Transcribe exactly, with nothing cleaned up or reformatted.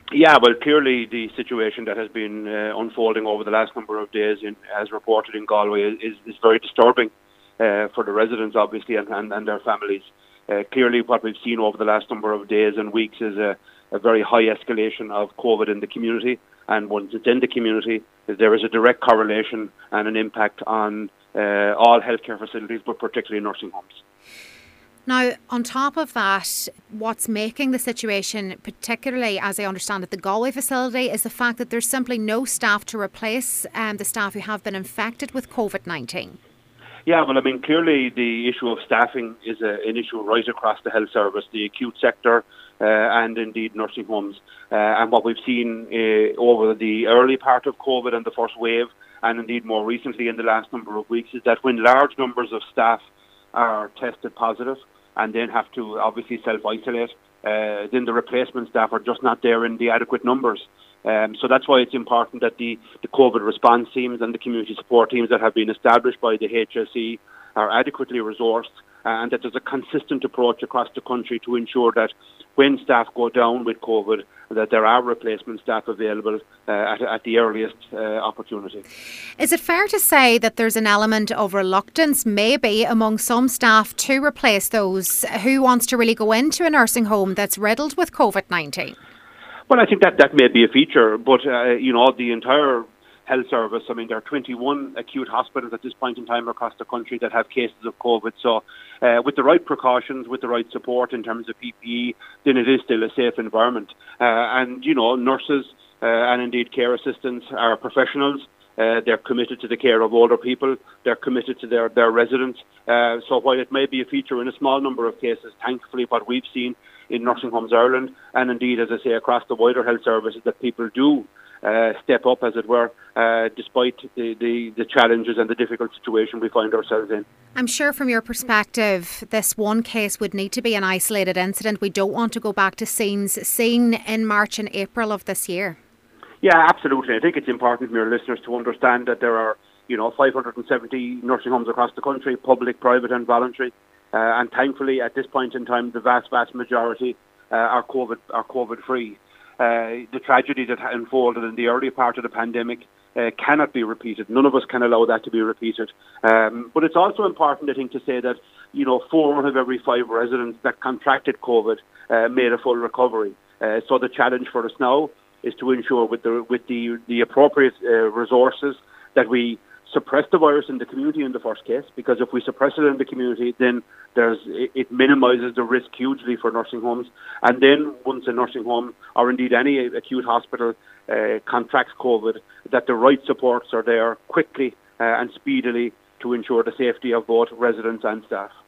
Yeah, well, clearly the situation that has been uh, unfolding over the last number of days, in, as reported in Galway, is, is very disturbing uh, for the residents, obviously, and, and, and their families. Uh, clearly, what we've seen over the last number of days and weeks is a, a very high escalation of COVID in the community. And once it's in the community, there is a direct correlation and an impact on uh, all healthcare facilities, but particularly nursing homes. Now, on top of that, what's making the situation, particularly as I understand it, the Galway facility, is the fact that there's simply no staff to replace um, the staff who have been infected with COVID nineteen. Yeah, well, I mean, clearly the issue of staffing is a, an issue right across the health service, the acute sector, uh, and indeed nursing homes. Uh, and what we've seen uh, over the early part of COVID and the first wave, and indeed more recently in the last number of weeks, is that when large numbers of staff are tested positive and then have to obviously self-isolate, uh, then the replacement staff are just not there in the adequate numbers. Um, so that's why it's important that the, the COVID response teams and the community support teams that have been established by the H S E are adequately resourced, uh, and that there's a consistent approach across the country to ensure that when staff go down with COVID, that there are replacement staff available uh, at, at the earliest uh, opportunity. Is it fair to say that there's an element of reluctance maybe among some staff to replace those who wants to really go into a nursing home that's riddled with COVID nineteen? Well, I think that that may be a feature, but, uh, you know, the entire health service, I mean, there are twenty-one acute hospitals at this point in time across the country that have cases of COVID. So uh, with the right precautions, with the right support in terms of P P E, then it is still a safe environment. Uh, and, you know, nurses uh, and indeed care assistants are professionals. Uh, they're committed to the care of older people. They're committed to their, their residents. Uh, so while it may be a feature in a small number of cases, thankfully what we've seen in Nursing Homes Ireland, and indeed, as I say, across the wider health services, that people do uh, step up, as it were, uh, despite the, the, the challenges and the difficult situation we find ourselves in. I'm sure from your perspective, this one case would need to be an isolated incident. We don't want to go back to scenes seen in March and April of this year. Yeah, absolutely. I think it's important for your listeners to understand that there are, you know, five hundred seventy nursing homes across the country, public, private and voluntary. Uh, and thankfully, at this point in time, the vast, vast majority uh, are COVID are COVID free. Uh, the tragedy that unfolded in the early part of the pandemic uh, cannot be repeated. None of us can allow that to be repeated. Um, but it's also important, I think, to say that, you know, four out of every five residents that contracted COVID uh, made a full recovery. Uh, so the challenge for us now is to ensure, with the with the the appropriate uh, resources, that we suppress the virus in the community in the first case, because if we suppress it in the community, then there's it minimises the risk hugely for nursing homes. And then once a nursing home, or indeed any acute hospital, uh, contracts COVID, that the right supports are there quickly uh, and speedily to ensure the safety of both residents and staff.